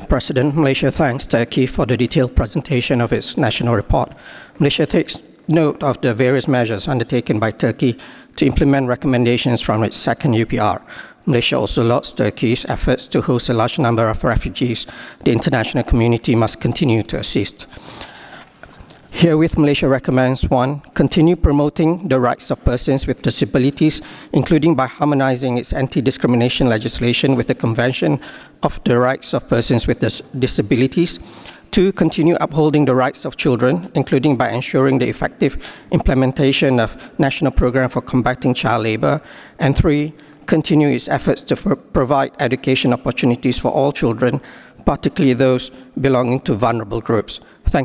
President, Malaysia thanks Turkey for the detailed presentation of its national report. Malaysia takes note of the various measures undertaken by Turkey to implement recommendations from its second UPR. Malaysia also lauds Turkey's efforts to host a large number of refugees. The international community must continue to assist. Herewith, Malaysia recommends 1. Continue promoting the rights of persons with disabilities, including by harmonizing its anti-discrimination legislation with the Convention of the Rights of Persons with Disabilities. 2. Continue upholding the rights of children, including by ensuring the effective implementation of National Programme for Combating Child Labour. And 3. Continue its efforts to provide education opportunities for all children, particularly those belonging to vulnerable groups. Thank